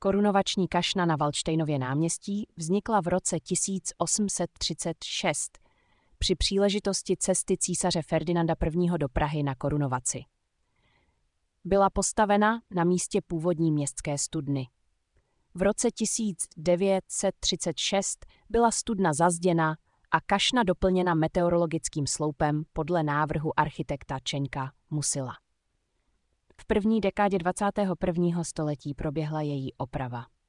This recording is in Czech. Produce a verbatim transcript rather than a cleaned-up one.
Korunovační kašna na Valdštejnově náměstí vznikla v roce tisíc osm set třicet šest při příležitosti cesty císaře Ferdinanda I. do Prahy na korunovaci. Byla postavena na místě původní městské studny. V roce tisíc devět set třicet šest byla studna zazděna a kašna doplněna meteorologickým sloupem podle návrhu architekta Čeňka Musila. V první dekádě dvacátého prvního století proběhla její oprava.